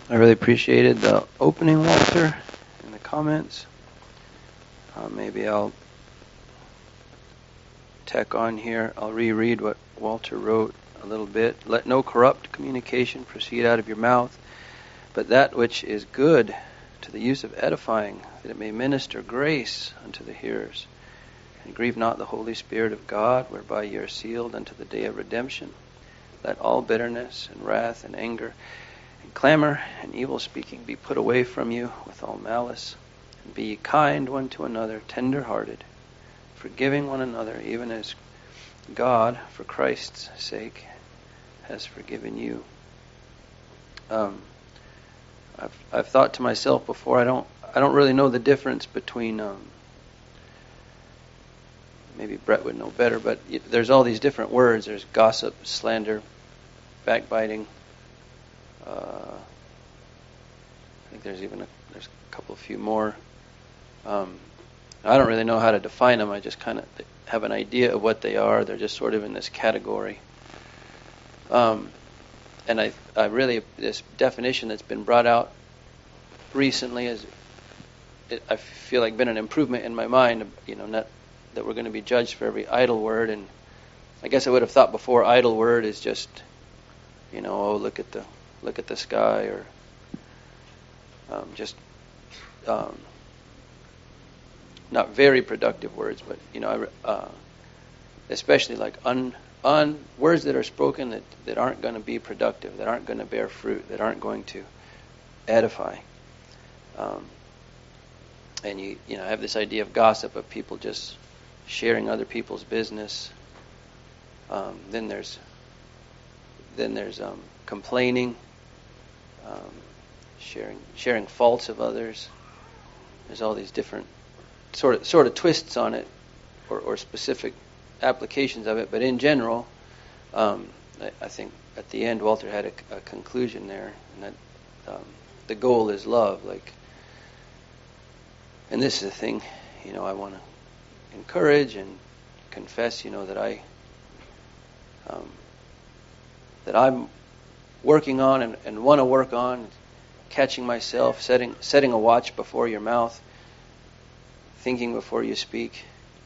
I really appreciated the opening, Walter, and the comments. Maybe I'll tack on here. I'll reread what Walter wrote a little bit. Let no corrupt communication proceed out of your mouth, but that which is good to the use of edifying, that it may minister grace unto the hearers. And grieve not the Holy Spirit of God, whereby ye are sealed unto the day of redemption. Let all bitterness and wrath and anger and clamor and evil speaking be put away from you with all malice. And be ye kind one to another, tender-hearted, forgiving one another, even as God, for Christ's sake, has forgiven you. I've thought to myself before, I don't really know the difference between, maybe Brett would know better, but there's all these different words. There's gossip, slander, backbiting. I think there's a few more. I don't really know how to define them. I just kind of have an idea of what they are. They're just sort of in this category. And I really, this definition that's been brought out recently I feel like been an improvement in my mind. Not that we're going to be judged for every idle word. And I guess I would have thought before idle word is just, look at the sky, or just not very productive words, but especially like on words that are spoken that aren't going to be productive, that aren't going to bear fruit, that aren't going to edify. And you have this idea of gossip, of people just sharing other people's business. Then there's complaining, sharing faults of others. There's all these different sort of twists on it, or specific applications of it. But in general, I think at the end Walter had a conclusion there, and that the goal is love. And this is the thing, I want to encourage and confess, that I'm working on and want to work on, catching myself, setting a watch before your mouth, thinking before you speak,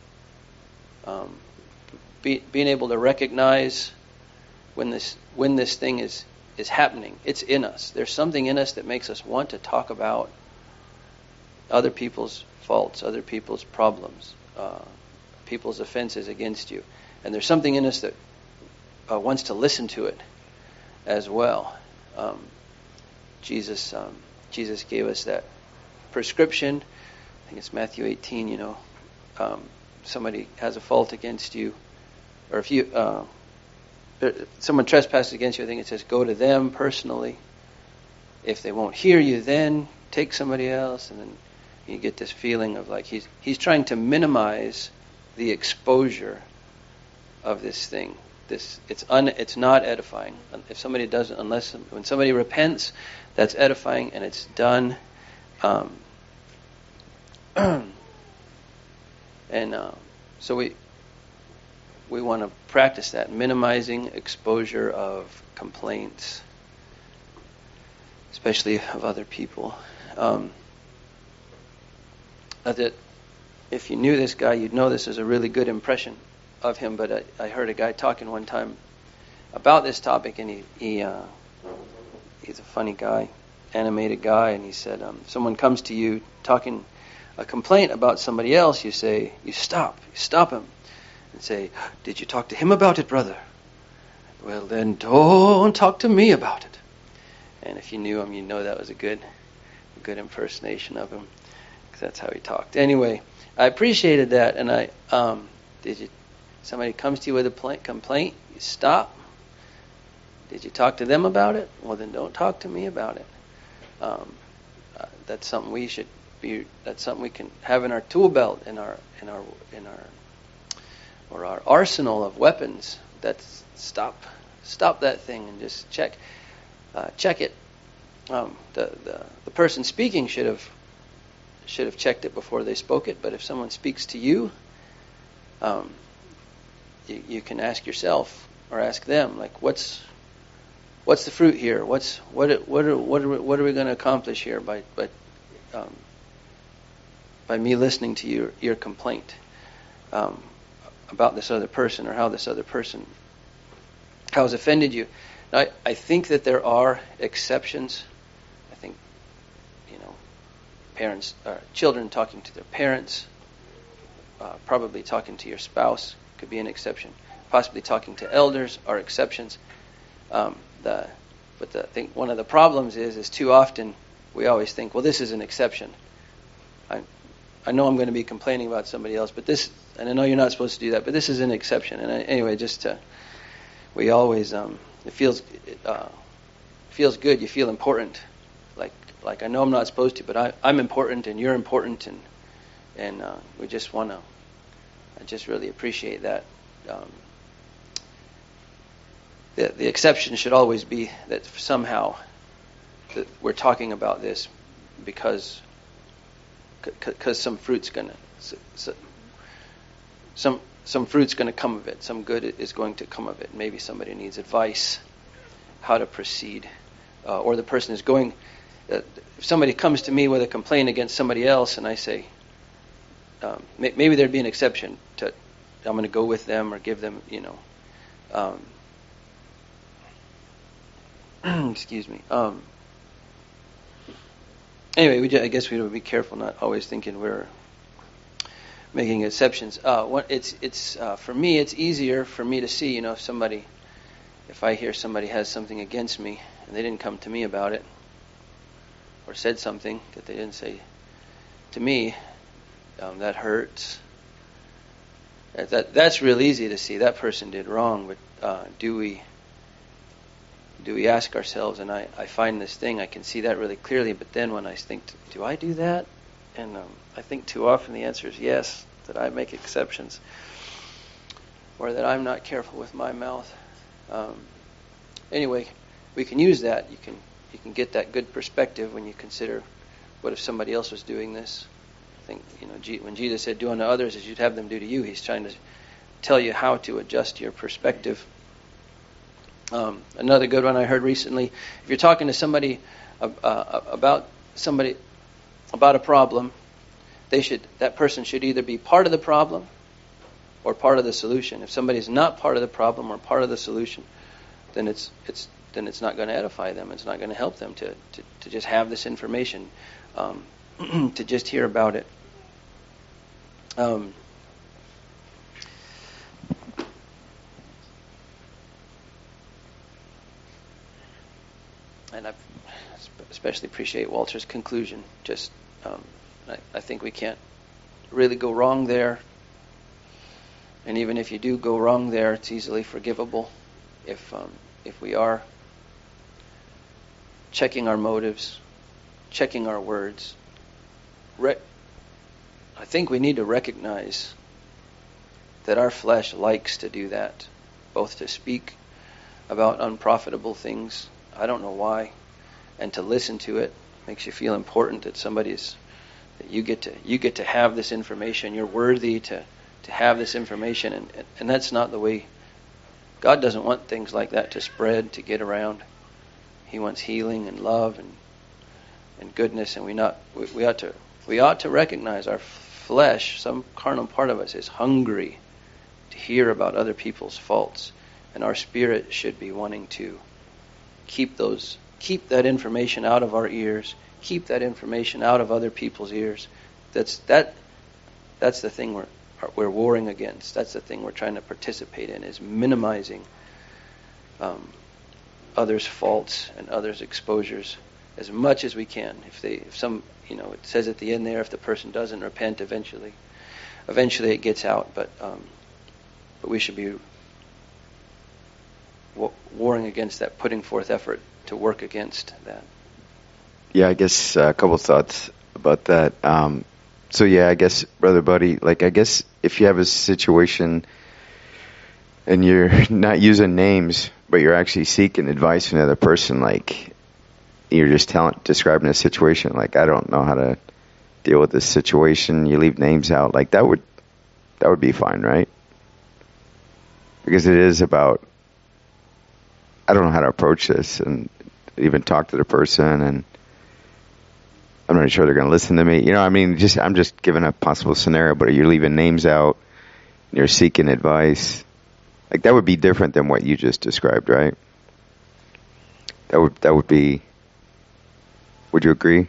being able to recognize when this thing is happening. It's in us. There's something in us that makes us want to talk about other people's faults, other people's problems, people's offenses against you. And there's something in us that wants to listen to it as well. Jesus gave us that prescription. I think it's Matthew 18, somebody has a fault against you, or if you someone trespasses against you, I think it says go to them personally. If they won't hear you, then take somebody else. And then you get this feeling of like he's trying to minimize the exposure of this thing. It's not edifying. If somebody doesn't, when somebody repents, that's edifying and it's done. So we want to practice that, minimizing exposure of complaints, especially of other people. That if you knew this guy, you'd know this is a really good impression of him. But I heard a guy talking one time about this topic, and he's a funny guy, animated guy, and he said, someone comes to you talking a complaint about somebody else, you stop him, and say, did you talk to him about it, brother? Well, then don't talk to me about it. And if you knew him, you'd know that was a good impersonation of him, because that's how he talked. Anyway, I appreciated that, and somebody comes to you with a complaint, you stop. Did you talk to them about it? Well, then don't talk to me about it. That's something that's something we can have in our tool belt, in our arsenal of weapons. That's stop that thing and just check it. The person speaking should have checked it before they spoke it. But if someone speaks to you, you can ask yourself or ask them, like, what's what's the fruit here? What are we going to accomplish here by me listening to your complaint about this other person, or how this other person has offended you? Now, I think that there are exceptions. I think, parents or children talking to their parents, probably talking to your spouse could be an exception. Possibly talking to elders are exceptions. But I think one of the problems is too often we always think, well, this is an exception. I know I'm going to be complaining about somebody else, and I know you're not supposed to do that, but this is an exception. And anyway, we always it feels good. You feel important, like I know I'm not supposed to, but I'm important and you're important, and we just want to. I just really appreciate that. The exception should always be that somehow that we're talking about this because some fruit's gonna some fruit's gonna come of it. Some good is going to come of it. Maybe somebody needs advice how to proceed, or the person is going. If somebody comes to me with a complaint against somebody else, and I say, maybe there'd be an exception to I'm going to go with them or give them, excuse me. Anyway, I guess we would be careful not always thinking we're making exceptions. It's for me, it's easier for me to see, if I hear somebody has something against me and they didn't come to me about it, or said something that they didn't say to me, that hurts. That's real easy to see. That person did wrong, but do we ask ourselves? And I find this thing, I can see that really clearly, but then when I think, do I do that? And I think too often the answer is yes, that I make exceptions, or that I'm not careful with my mouth. Anyway, we can use that. You can get that good perspective when you consider, what if somebody else was doing this? I think, when Jesus said, do unto others as you'd have them do to you, he's trying to tell you how to adjust your perspective. Another good one I heard recently, if you're talking to somebody about a problem, that person should either be part of the problem or part of the solution. If somebody's not part of the problem or part of the solution, then it's not going to edify them. It's not going to help them to just have this information, to just hear about it. And I especially appreciate Walter's conclusion. I think we can't really go wrong there. And even if you do go wrong there, it's easily forgivable if we are checking our motives, checking our words. I think we need to recognize that our flesh likes to do that, both to speak about unprofitable things, I don't know why, and to listen to it makes you feel important, that you get to have this information. You're worthy to have this information, and that's not the way. God doesn't want things like that to spread, to get around. He wants healing and love and goodness, and we ought to recognize our flesh, some carnal part of us, is hungry to hear about other people's faults, and our spirit should be wanting to keep that information out of our ears, keep that information out of other people's ears. That's the thing we're warring against. That's the thing we're trying to participate in, is minimizing others' faults and others' exposures as much as we can. It says at the end there, if the person doesn't repent, eventually it gets out. But we should be warring against that, putting forth effort to work against that. Yeah, I guess a couple thoughts about that. I guess, Brother Buddy, I guess if you have a situation and you're not using names, but you're actually seeking advice from another person, you're just describing a situation, I don't know how to deal with this situation, you leave names out, that would be fine, right? Because it is about I don't know how to approach this and even talk to the person, and I'm not sure they're going to listen to me. You know, I mean, I'm just giving a possible scenario, but you're leaving names out, and you're seeking advice. Like, that would be different than what you just described, right? That would be. Would you agree?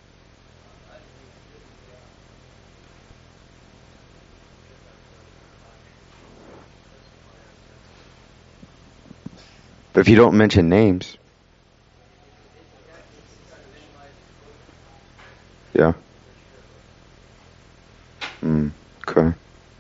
But if you don't mention names, yeah. Okay.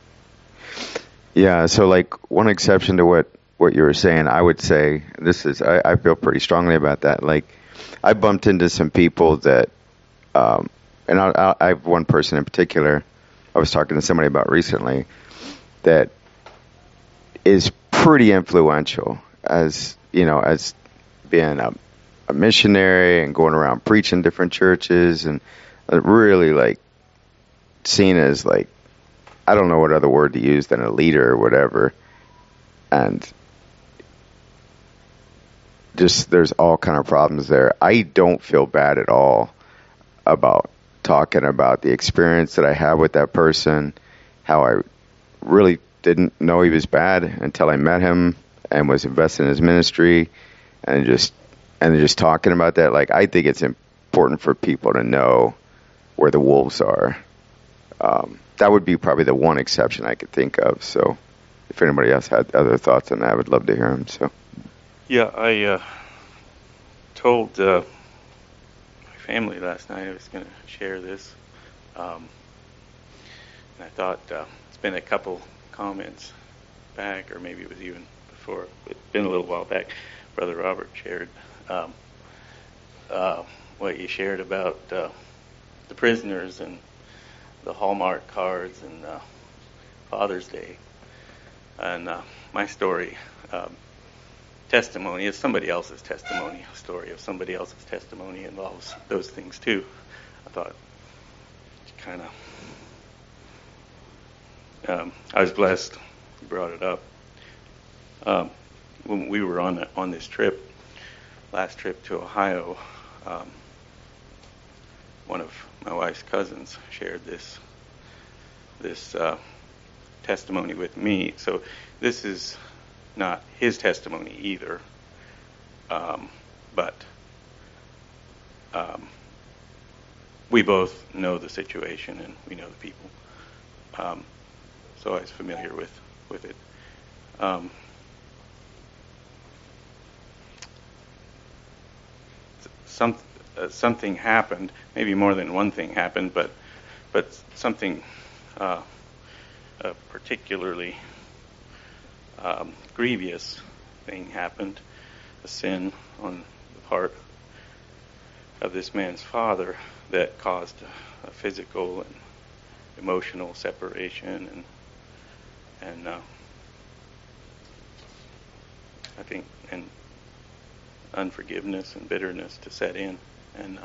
Yeah. So, like, one exception to what you were saying, I would say I feel pretty strongly about that. Like, I bumped into some people that, and I have one person in particular I was talking to somebody about recently that is pretty influential as, you know, as being a missionary and going around preaching different churches and really, like, seen as, like, I don't know what other word to use than a leader or whatever. And just there's all kind of problems there. I don't feel bad at all about talking about the experience that I had with that person, how I really didn't know he was bad until I met him and was invested in his ministry, and just talking about that. Like, I think it's important for people to know where the wolves are. That would be probably the one exception I could think of. So if anybody else had other thoughts on that, I would love to hear them. So yeah, I told my family last night I was going to share this, and I thought it's been a couple comments back, or maybe it was even before. It's been a little while back. Brother Robert shared what you shared about the prisoners and the Hallmark cards and Father's Day, and my story. Testimony is somebody else's testimony. A story of somebody else's testimony involves those things too. I thought kind of I was blessed you brought it up. When we were on this trip, last trip to Ohio, one of my wife's cousins shared this testimony with me. So this is not his testimony either, but we both know the situation and we know the people, so I was familiar with it. Something happened, maybe more than one thing happened, but something particularly grievous thing happened, a sin on the part of this man's father that caused a physical and emotional separation, and I think and unforgiveness and bitterness to set in. And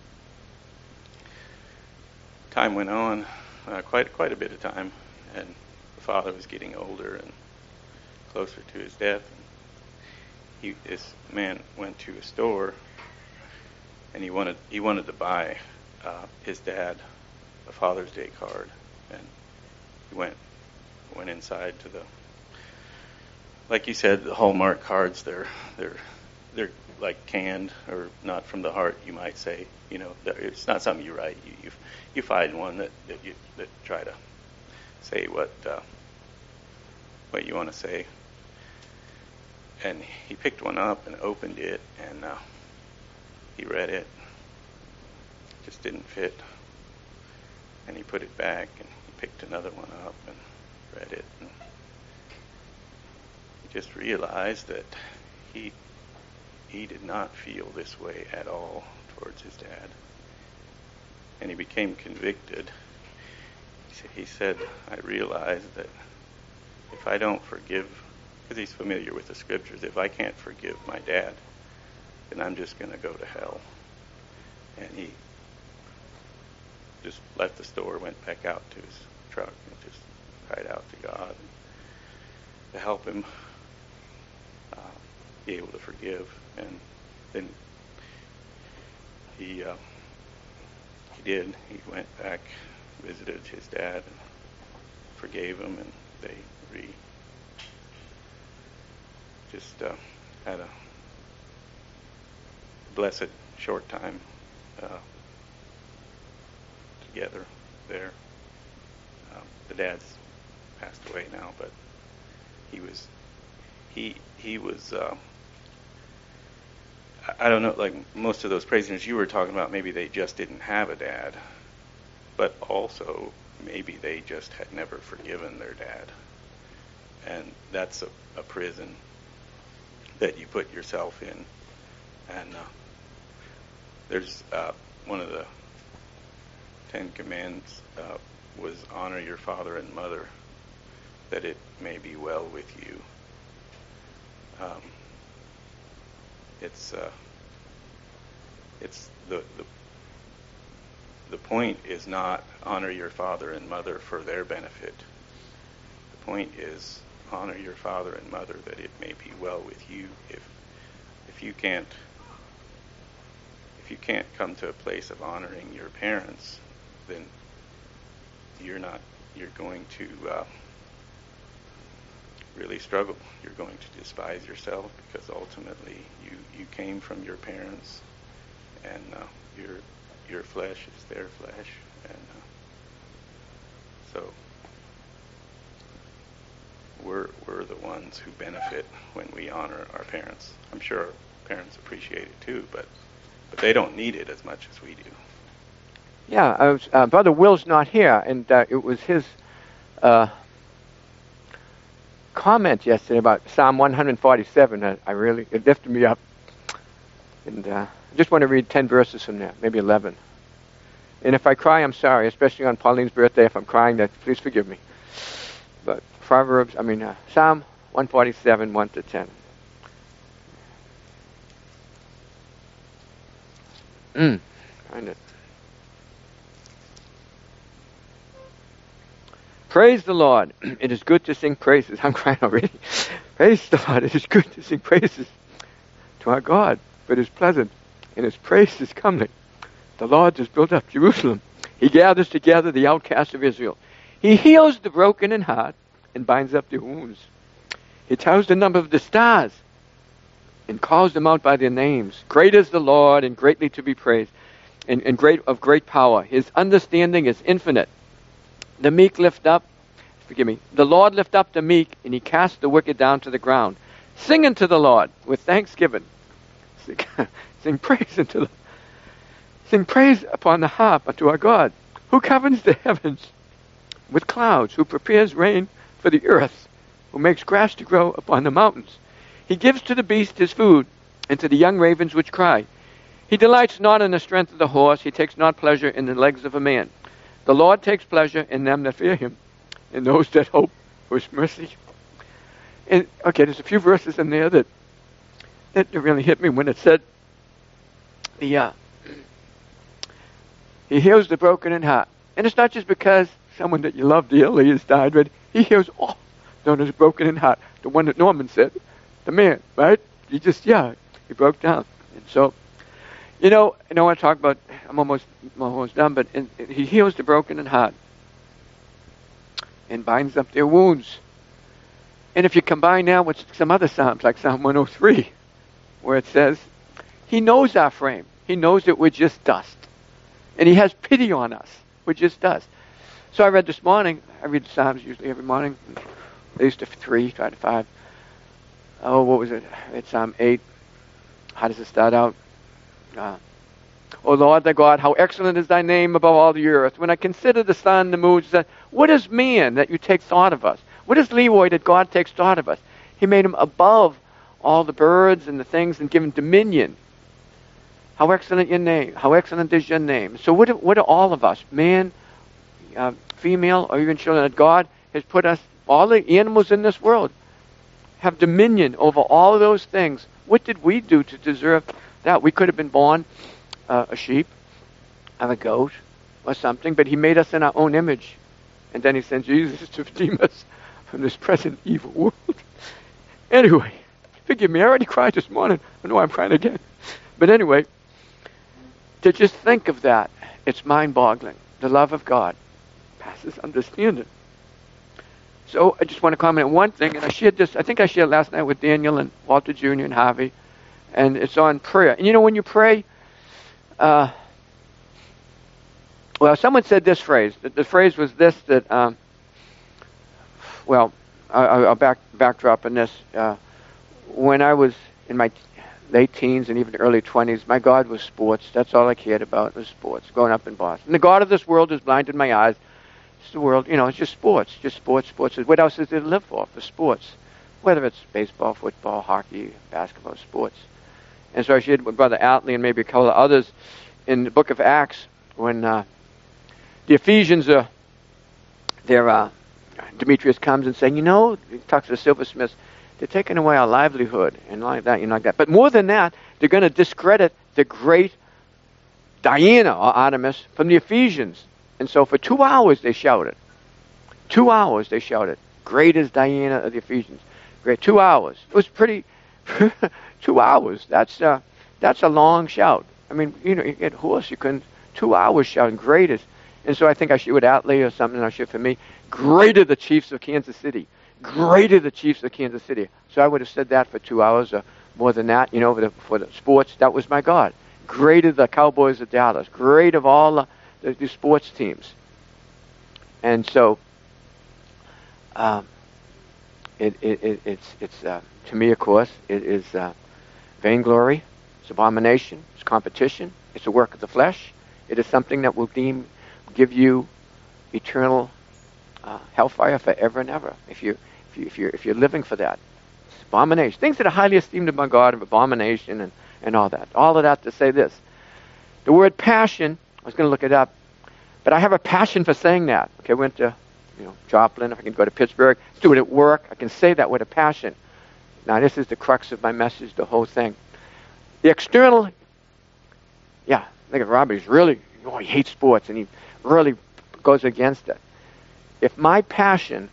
time went on, quite a bit of time, and the father was getting older and closer to his death. This man went to a store, and he wanted to buy his dad a Father's Day card, and he went inside to the, like you said, the Hallmark cards. They're like canned, or not from the heart, you might say. You know, it's not something you write. You find one that try to say what you want to say. And he picked one up and opened it, and he read it. It just didn't fit. And he put it back, and he picked another one up and read it. And he just realized that he did not feel this way at all towards his dad. And he became convicted. He said, I realized that if I don't forgive, because he's familiar with the scriptures, if I can't forgive my dad, then I'm just going to go to hell. And he just left the store, went back out to his truck, and just cried out to God to help him be able to forgive. And then he did. He went back, visited his dad, and forgave him, and they just had a blessed short time together there. The dad's passed away now, but he was I don't know, like most of those prisoners you were talking about, maybe they just didn't have a dad, but also maybe they just had never forgiven their dad. And that's a prison that you put yourself in. And there's one of the 10 Commandments was honor your father and mother, that it may be well with you. It's the point is not honor your father and mother for their benefit. The point is honor your father and mother that it may be well with you. If you can't come to a place of honoring your parents, then you're going to really struggle. You're going to despise yourself, because ultimately you came from your parents, and your flesh is their flesh, and so we're the ones who benefit when we honor our parents. I'm sure our parents appreciate it too, but they don't need it as much as we do. Yeah, Brother Will's not here, and it was his comment yesterday about Psalm 147 that it lifted me up. And I just want to read 10 verses from there, maybe 11. And if I cry, I'm sorry, especially on Pauline's birthday. If I'm crying, please forgive me. But Psalm 147, 1 to 10. Find it. Praise the Lord. It is good to sing praises. I'm crying already. Praise the Lord. It is good to sing praises to our God, for it is pleasant, and his praise is comely. The Lord has built up Jerusalem. He gathers together the outcasts of Israel. He heals the broken in heart and binds up their wounds. He tells the number of the stars and calls them out by their names. Great is the Lord, and greatly to be praised, and of great power. His understanding is infinite. The Lord lift up the meek, and he cast the wicked down to the ground. Sing unto the Lord with thanksgiving. Sing praise upon the harp unto our God, who governs the heavens with clouds, who prepares rain for the earth, who makes grass to grow upon the mountains. He gives to the beast his food, and to the young ravens which cry. He delights not in the strength of the horse, he takes not pleasure in the legs of a man. The Lord takes pleasure in them that fear him, in those that hope for his mercy. And there's a few verses in there that really hit me when it said, he heals the broken in heart. And it's not just because someone that you love dearly has died, but he heals all those who's broken in heart. The one that Norman said, the man, right? He broke down. And so, I want to talk about, I'm almost done, but he heals the broken in heart and binds up their wounds. And if you combine that with some other Psalms, like Psalm 103, where it says, he knows our frame. He knows that we're just dust. And he has pity on us. We're just dust. So I read this morning, I read the Psalms usually every morning, at least 3, try to 5. Oh, what was it? It's Psalm 8. How does it start out? O Lord thy God, how excellent is thy name above all the earth. When I consider the sun, the moon, what is man that you take thought of us? What is Leroy that God takes thought of us? He made him above all the birds and the things and given dominion. How excellent your name. How excellent is your name. So what are all of us, man, female, or even children, that God has put us, all the animals in this world, have dominion over all of those things. What did we do to deserve that? We could have been born a sheep, or a goat, or something, but he made us in our own image. And then he sent Jesus to redeem us from this present evil world. Anyway, forgive me. I already cried this morning. I know I'm crying again. But anyway, to just think of that, it's mind-boggling. The love of God passes understanding. So I just want to comment on one thing, and I shared this. I think I shared last night with Daniel and Walter Jr. and Harvey, and it's on prayer. And you know, when you pray, well, someone said this phrase. The phrase was this, that, well, I'll backdrop on this. When I was in my late teens and even early 20s, my God was sports. That's all I cared about was sports, growing up in Boston. The God of this world has blinded my eyes. It's the world, it's just sports. What else is there to live for sports? Whether it's baseball, football, hockey, basketball, sports. And so I shared with Brother Atley and maybe a couple of others in the book of Acts when the Ephesians Demetrius comes and saying, he talks to the silversmiths, they're taking away our livelihood and like that, But more than that, they're going to discredit the great Diana or Artemis from the Ephesians. And so for 2 hours they shouted. 2 hours they shouted, great is Diana of the Ephesians. Great, 2 hours. It was pretty, 2 hours. That's a long shout. I mean, you get hoarse. You couldn't, 2 hours shouting, great is. And so I think I should with Atley or something, I should for me, greater the Chiefs of Kansas City. Greater the Chiefs of Kansas City. So I would have said that for 2 hours or more than that, for the sports. That was my God. Greater the Cowboys of Dallas. Great of all the sports teams. And so it's to me, of course, it is vainglory. It's abomination. It's competition. It's a work of the flesh. It is something that will give you eternal hellfire forever and ever. If you're living for that, it's abomination. Things that are highly esteemed by God, of abomination and all that. All of that to say this: the word passion. I was going to look it up, but I have a passion for saying that. Okay, I went to Joplin. If I can go to Pittsburgh, do it at work. I can say that with a passion. Now this is the crux of my message. The whole thing. The external. Yeah, I think Robert's really. He hates sports and he really goes against it. If my passion,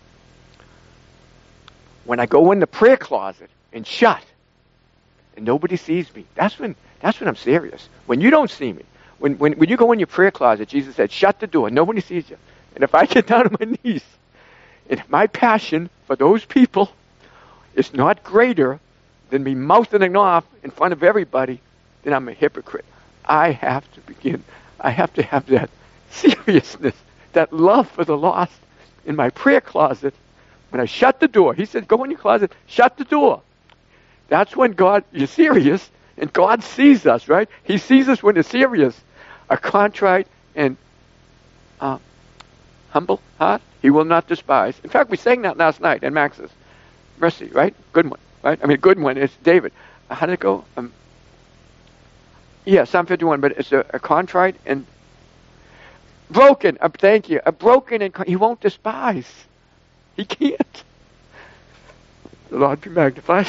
when I go in the prayer closet and shut, and nobody sees me, that's when I'm serious. When you don't see me, when you go in your prayer closet, Jesus said, shut the door, nobody sees you. And if I get down on my knees, and if my passion for those people is not greater than me mouthing it off in front of everybody, then I'm a hypocrite. I have to have that seriousness, that love for the lost in my prayer closet. When I shut the door, he said, go in your closet, shut the door. That's when you're serious, and God sees us, right? He sees us when we're serious. A contrite and humble heart, he will not despise. In fact, we sang that last night in Max's. Mercy, right? Good one, right? I mean, good one is David. How did it go? Psalm 51, but it's a contrite and broken. Thank you. A broken and he won't despise. He can't. The Lord be magnified.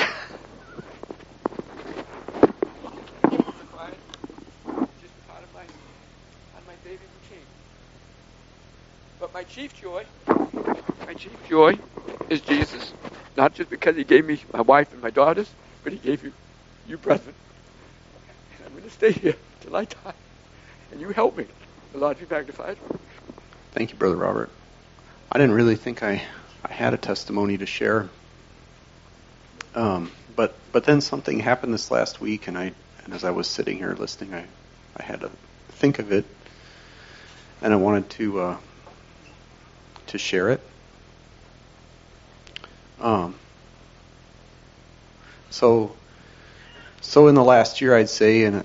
But my chief joy is Jesus. Not just because he gave me my wife and my daughters, but he gave you brethren. And I'm going to stay here till I die. And you help me. The Lord be magnified. Thank you, Brother Robert. I didn't really think I had a testimony to share. But then something happened this last week, and as I was sitting here listening, I had to think of it, and I wanted to share it. So in the last year, I'd say, and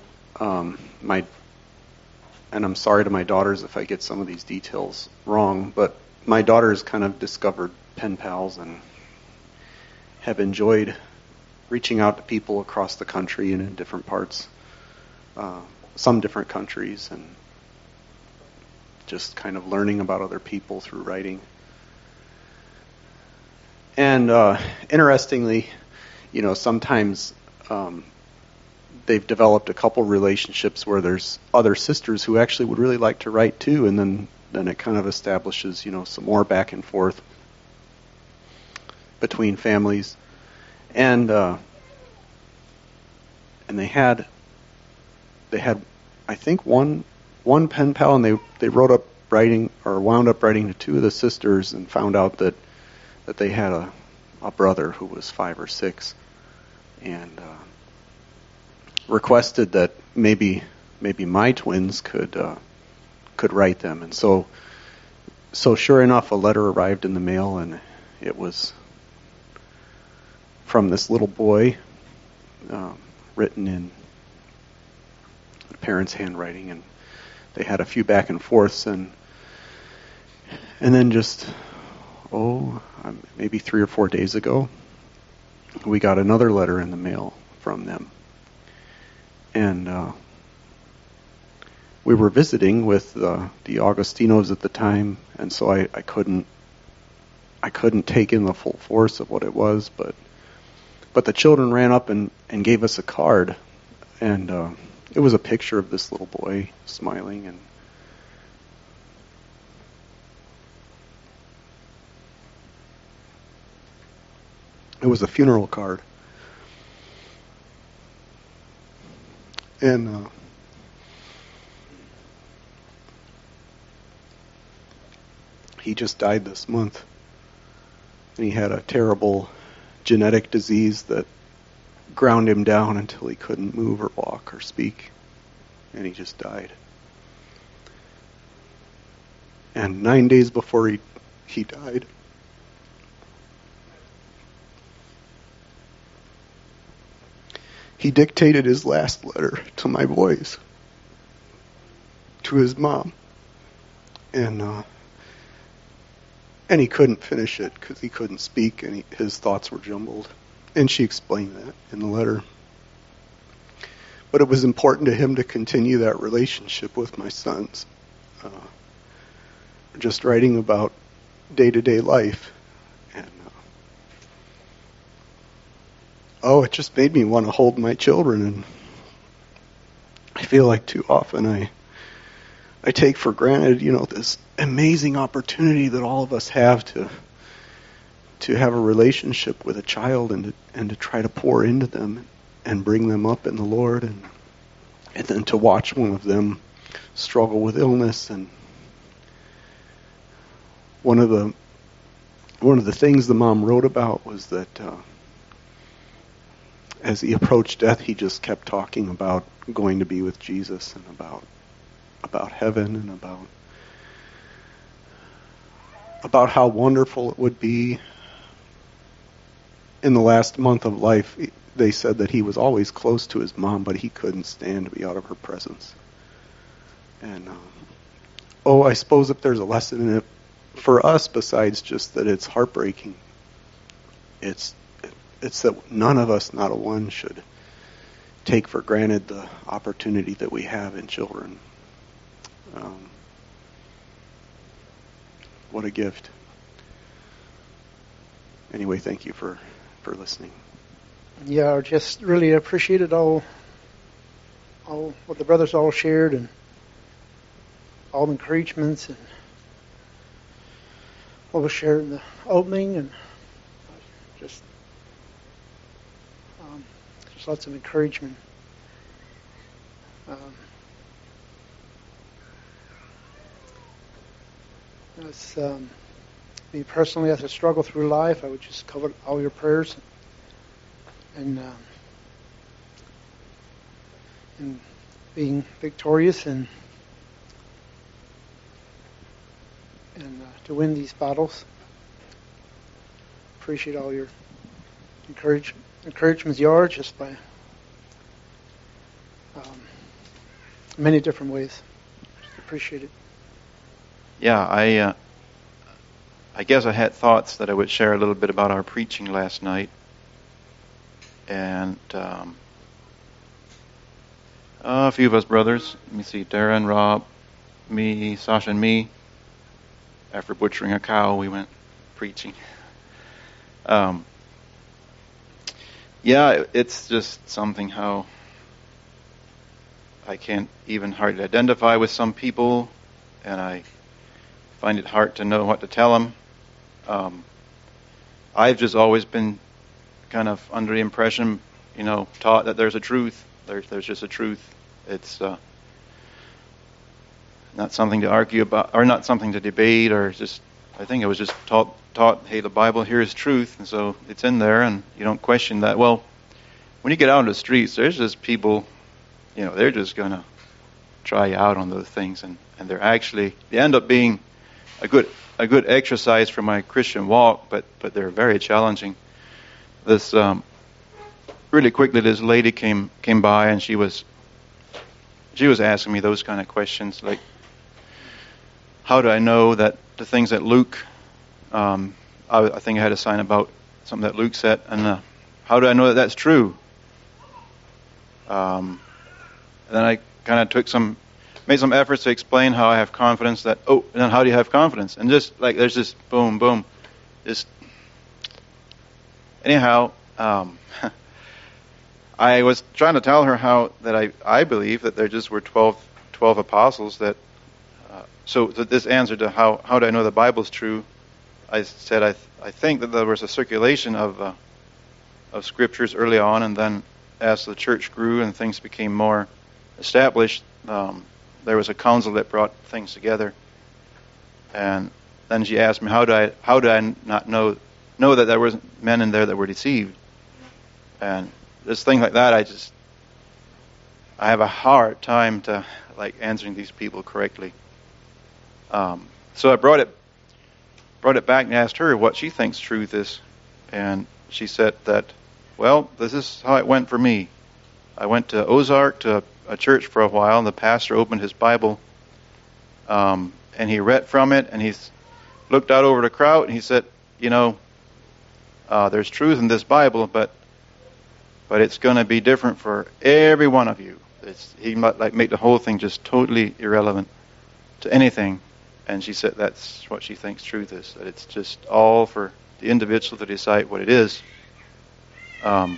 I'm sorry to my daughters if I get some of these details wrong, but my daughters kind of discovered pen pals and have enjoyed reaching out to people across the country and in different parts, some different countries, and just kind of learning about other people through writing. And interestingly, sometimes they've developed a couple relationships where there's other sisters who actually would really like to write too, and then it kind of establishes, some more back and forth between families. And and they had I think one pen pal, and they wound up writing to two of the sisters and found out that they had a brother who was 5 or 6, and requested that maybe my twins could write them. And so sure enough, a letter arrived in the mail, and it was from this little boy, written in the parents' handwriting, and they had a few back and forths, and then just maybe 3 or 4 days ago, we got another letter in the mail from them, and we were visiting with the Augustinos at the time, and so I couldn't take in the full force of what it was, but the children ran up and gave us a card, and it was a picture of this little boy smiling, and it was a funeral card. And he just died this month. And he had a terrible genetic disease that ground him down until he couldn't move or walk or speak. And he just died. And 9 days before he died, he dictated his last letter to my boys, to his mom. And he couldn't finish it because he couldn't speak, and his thoughts were jumbled. And she explained that in the letter. But it was important to him to continue that relationship with my sons. Just writing about day-to-day life. And it just made me want to hold my children. And I feel like too often I take for granted, this amazing opportunity that all of us have to have a relationship with a child and to try to pour into them and bring them up in the Lord, and then to watch one of them struggle with illness. And one of the things the mom wrote about was that as he approached death, he just kept talking about going to be with Jesus, and about heaven, and about how wonderful it would be. In the last month of life, they said that he was always close to his mom, but he couldn't stand to be out of her presence. And I suppose if there's a lesson in it for us, besides just that it's heartbreaking, it's that none of us, not a one, should take for granted the opportunity that we have in children. What a gift. Anyway, thank you for listening. Yeah, I just really appreciated all what the brothers all shared, and all the encouragements, and what was shared in the opening, and just lots of encouragement. Me personally, as I struggle through life, I would just cover all your prayers, and being victorious, and to win these battles. Appreciate all your encouragements, yours, just by many different ways. Just appreciate it. Yeah, I guess I had thoughts that I would share a little bit about our preaching last night. And a few of us brothers, let me see, Darren, Rob, me, Sasha, and me, after butchering a cow, we went preaching. Yeah, it's just something how I can't even hardly identify with some people, and I find it hard to know what to tell them. I've just always been kind of under the impression, taught that there's a truth There's just a truth. It's not something to argue about, or not something to debate, or just. I think it was just taught. Hey, the Bible here is truth, and so it's in there, and you don't question that. Well, when you get out on the streets, there's just people, they're just gonna try you out on those things, and they end up being a good exercise for my Christian walk, but they're very challenging. This really quickly, this lady came by, and she was asking me those kind of questions, like, how do I know that the things that Luke, I think I had a sign about something that Luke said, and how do I know that that's true? And then I kind of made some efforts to explain how I have confidence that, and then how do you have confidence? And just like, there's just boom, boom. Just, anyhow, I was trying to tell her how that I believe that there just were 12 apostles that, so this answer to how do I know the Bible's true, I said I think that there was a circulation of scriptures early on, and then as the church grew and things became more established, there was a council that brought things together. And then she asked me, how do I not know that there was men in there that were deceived? And this thing like that, I have a hard time to answering these people correctly. So I brought it back and asked her what she thinks truth is, and she said that, well, this is how it went for me. I went to Ozark to a church for a while, and the pastor opened his Bible, and he read from it, and he looked out over the crowd, and he said, there's truth in this Bible, but it's going to be different for every one of you. He might make the whole thing just totally irrelevant to anything. And she said that's what she thinks truth is, that it's just all for the individual to decide what it is. And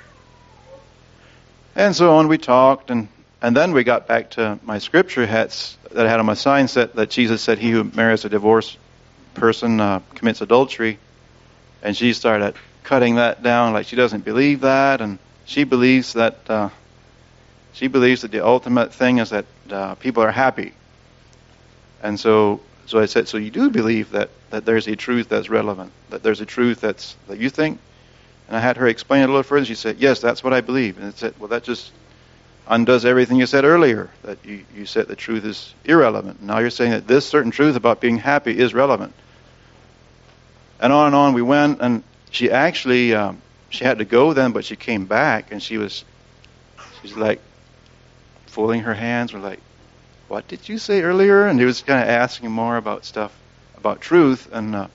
so on we talked, and then we got back to my scripture hats that I had on my sign set that Jesus said, he who marries a divorced person commits adultery. And she started cutting that down like she doesn't believe that, and she believes that the ultimate thing is that people are happy. And so I said, so you do believe that there's a truth that's relevant, that there's a truth that you think? And I had her explain it a little further. She said, yes, that's what I believe. And I said, well, that just undoes everything you said earlier, that you said the truth is irrelevant. Now you're saying that this certain truth about being happy is relevant. And on we went, and she actually, she had to go then, but she came back, and she's like folding her hands. We're like, what did you say earlier? And he was kind of asking more about stuff, about truth. And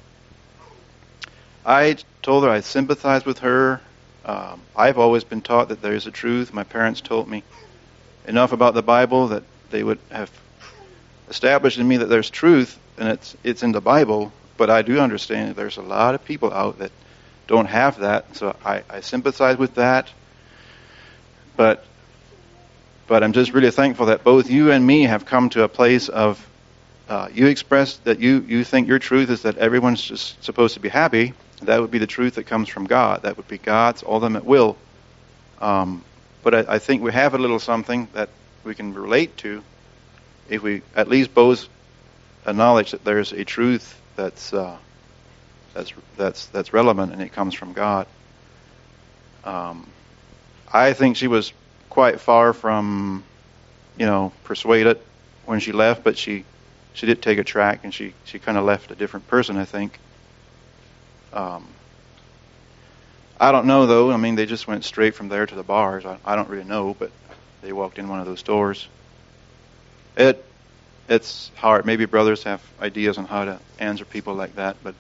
I told her I sympathize with her. I've always been taught that there's a truth. My parents told me enough about the Bible that they would have established in me that there's truth, and it's in the Bible. But I do understand that there's a lot of people out that don't have that. So I sympathize with that. But I'm just really thankful that both you and me have come to a place of, you expressed that you think your truth is that everyone's just supposed to be happy. That would be the truth that comes from God. That would be God's ultimate will. But I think we have a little something that we can relate to if we at least both acknowledge that there's a truth that's relevant and it comes from God. I think she was quite far from, persuaded when she left, but she did take a track, and she kind of left a different person, I think. I don't know, though. I mean, they just went straight from there to the bars. I don't really know, but they walked in one of those doors. It's hard. Maybe brothers have ideas on how to answer people like that, but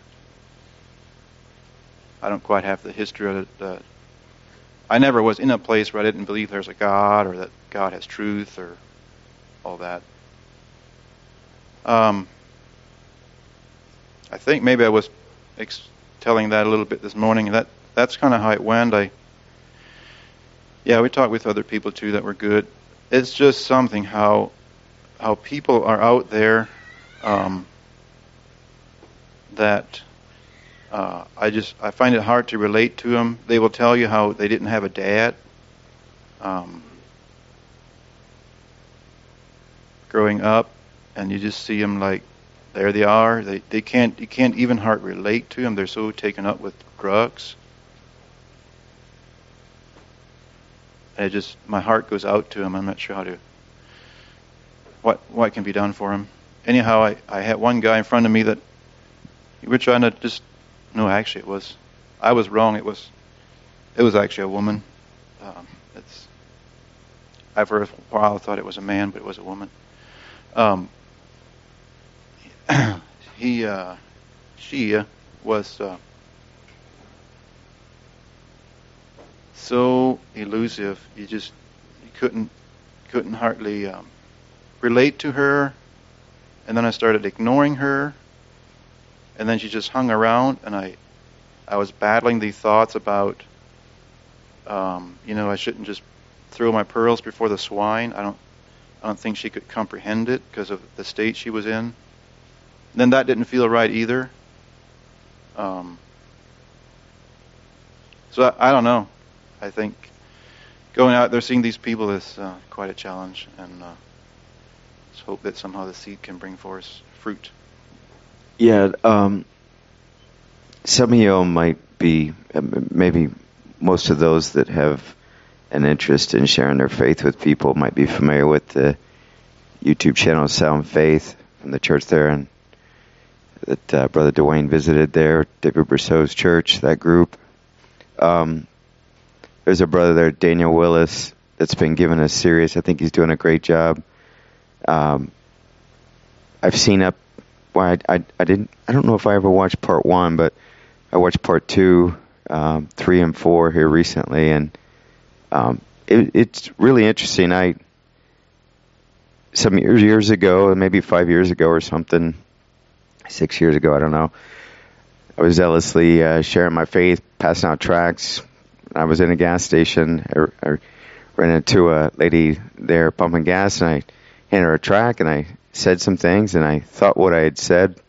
I don't quite have the history of it. I never was in a place where I didn't believe there's a God or that God has truth or all that. I think maybe I was telling that a little bit this morning. That's kind of how it went. We talked with other people too that were good. It's just something how people are out there that I find it hard to relate to them. They will tell you how they didn't have a dad. growing up, and you just see them like, there they are. You can't even hard relate to them. They're so taken up with drugs. My heart goes out to them. I'm not sure how to, what can be done for them. Anyhow, I had one guy in front of me that we were trying to actually I was wrong. It was actually a woman. I for a while thought it was a man, but it was a woman. She was so elusive. You couldn't hardly relate to her. And then I started ignoring her. And then she just hung around, and I was battling the thoughts about, I shouldn't just throw my pearls before the swine. I don't think she could comprehend it because of the state she was in. Then that didn't feel right either. So I don't know. I think going out there seeing these people is quite a challenge, and let's hope that somehow the seed can bring forth fruit. Yeah, some of you might be, maybe most of those that have an interest in sharing their faith with people might be familiar with the YouTube channel Sound Faith from the church there, and that Brother Dwayne visited there, David Brousseau's church, that group. There's a brother there, Daniel Willis, that's been given a series. I think he's doing a great job. I've seen I don't know if I ever watched part 1, but I watched part 2, 3 and 4 here recently, and it's really interesting. Some years ago, maybe 5 years ago or something, 6 years ago, I don't know, I was zealously sharing my faith, passing out tracts. I was in a gas station. I ran into a lady there pumping gas, and I handed her a tract, and I said some things, and I thought what I had said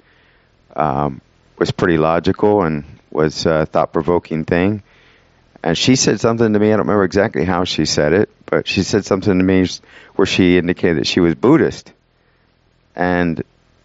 was pretty logical and was a thought-provoking thing. And she said something to me, I don't remember exactly how she said it, but she said something to me where she indicated that she was Buddhist. And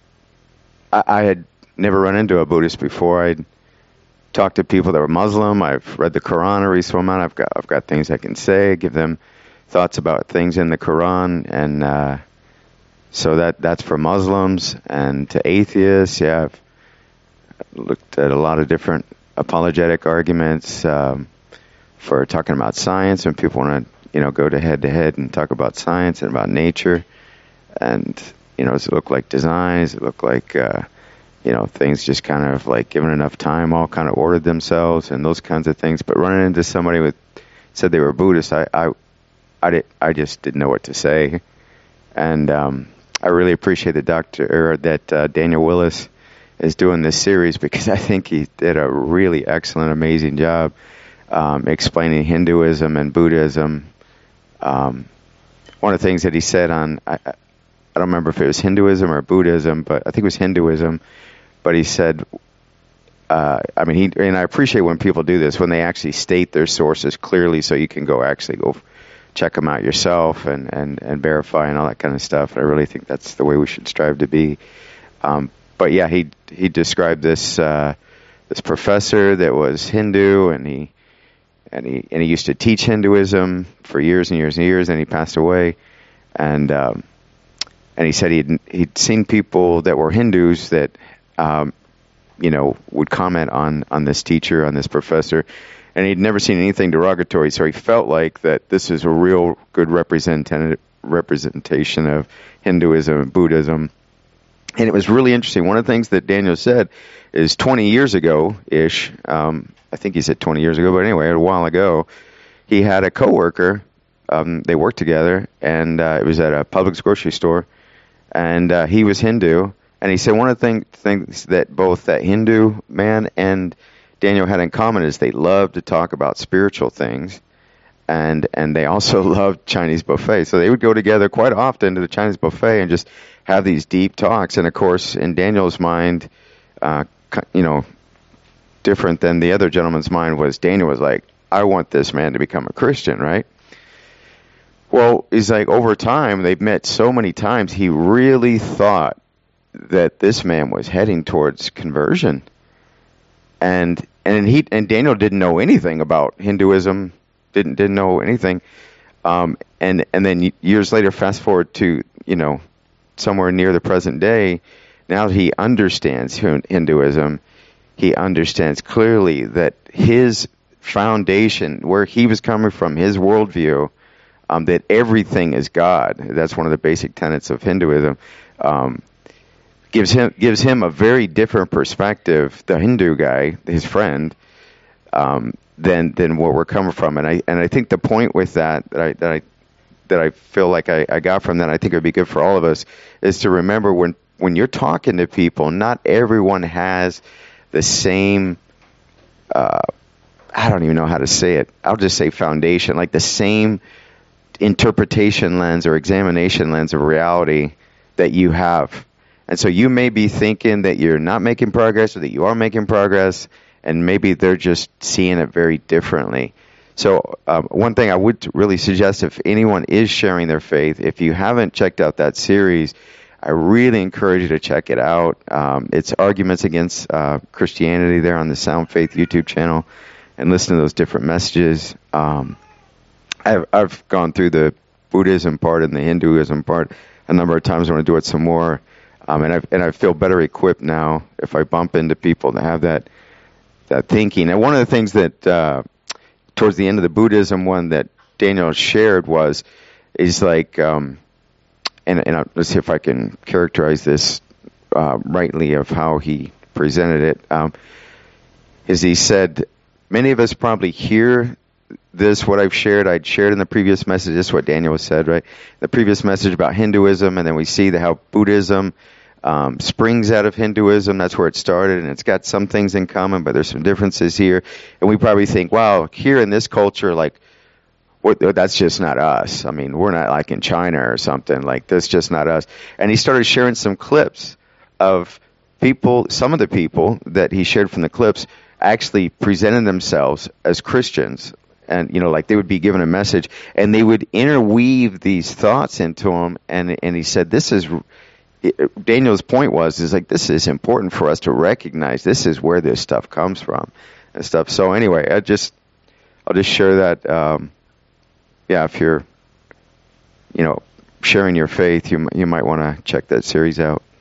I had never run into a Buddhist before. I'd talked to people that were Muslim. I've read the Quran a reasonable amount. I've got things I can say, give them thoughts about things in the Quran, and so that's for Muslims and to atheists. Yeah, I've looked at a lot of different apologetic arguments for talking about science when people want to, go to head and talk about science and about nature. And, does it look like design? Does it look like, things just kind of like given enough time, all kind of ordered themselves and those kinds of things. But running into somebody said they were Buddhist, I just didn't know what to say. And I really appreciate that Daniel Willis is doing this series, because I think he did a really excellent, amazing job explaining Hinduism and Buddhism. One of the things that he said on, I don't remember if it was Hinduism or Buddhism, but I think it was Hinduism. But he said, and I appreciate when people do this, when they actually state their sources clearly, so you can go check them out yourself and verify and all that kind of stuff. I really think that's the way we should strive to be. But yeah, he described this professor that was Hindu, and he used to teach Hinduism for years and years and years, and he passed away. And he said he'd seen people that were Hindus that would comment on this teacher, on this professor, and he'd never seen anything derogatory. So he felt like that this is a real good representation of Hinduism and Buddhism. And it was really interesting. One of the things that Daniel said is 20 years ago-ish, I think he said 20 years ago, but anyway, a while ago, he had a coworker. They worked together, and it was at a Publix grocery store, and he was Hindu. And he said one of the things that both that Hindu man and Daniel had in common is they loved to talk about spiritual things, and they also loved Chinese buffet. So they would go together quite often to the Chinese buffet and just have these deep talks. And of course, in Daniel's mind, different than the other gentleman's mind was, Daniel was like, I want this man to become a Christian, right? Well, he's like, over time, they've met so many times, he really thought that this man was heading towards conversion. And Daniel didn't know anything about Hinduism, didn't know anything. And then years later, fast forward to, somewhere near the present day, now that he understands Hinduism, he understands clearly that his foundation, where he was coming from, his worldview, that everything is God. That's one of the basic tenets of Hinduism. Gives him a very different perspective, the Hindu guy, his friend, than where we're coming from. And I think the point with that I feel like I got from that, I think it would be good for all of us, is to remember when you're talking to people, not everyone has the same, I don't even know how to say it. I'll just say foundation, like the same interpretation lens or examination lens of reality that you have. And so you may be thinking that you're not making progress or that you are making progress, and maybe they're just seeing it very differently. So one thing I would really suggest, if anyone is sharing their faith, if you haven't checked out that series, I really encourage you to check it out. It's Arguments Against Christianity there on the Sound Faith YouTube channel, and listen to those different messages. I've gone through the Buddhism part and the Hinduism part a number of times. I want to do it some more, and I feel better equipped now if I bump into people that have that thinking. And one of the things that towards the end of the Buddhism one that Daniel shared is like, and let's see if I can characterize this rightly of how he presented it. Is he said, many of us probably hear this, what I'd shared in the previous message. This is what Daniel said, right? The previous message about Hinduism, and then we see how Buddhism springs out of Hinduism. That's where it started, and it's got some things in common, but there's some differences here. And we probably think, wow, here in this culture, like, that's just not us. I mean, we're not like in China or something. Like, that's just not us. And he started sharing some clips of people, some of the people that he shared from the clips actually presented themselves as Christians. And, like they would be given a message, and they would interweave these thoughts into them. And he said, Daniel's point is like, this is important for us to recognize. This is where this stuff comes from and stuff. So anyway, I'll just share that. If you're, sharing your faith, you might want to check that series out.